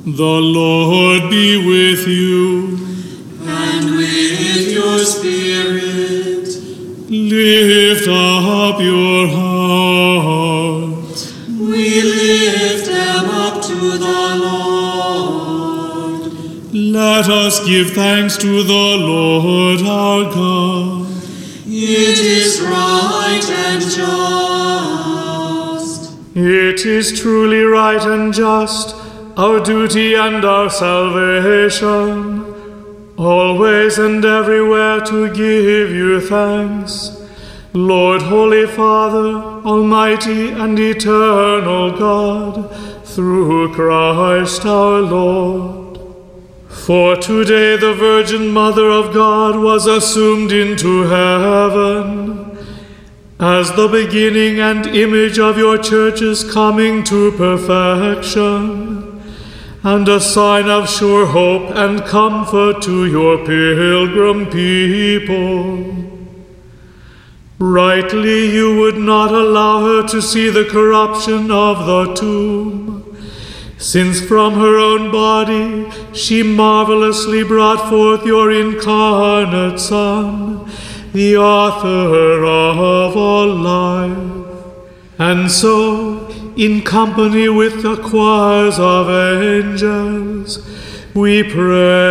The Lord be with you. And with your spirit. Lift up your hearts. We lift them up to the Lord. Let us give thanks to the Lord our God. It is right and just. It is truly right and just, our duty and our salvation, always and everywhere to give you thanks, Lord, Holy Father, Almighty and eternal God, through Christ our Lord. For today the Virgin Mother of God was assumed into heaven, as the beginning and image of your church's coming to perfection, and a sign of sure hope and comfort to your pilgrim people. Rightly you would not allow her to see the corruption of the tomb, since from her own body she marvelously brought forth your incarnate Son, the author of all life. And so, in company with the choirs of angels, we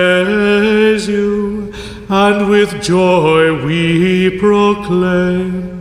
praise you, and with joy we proclaim.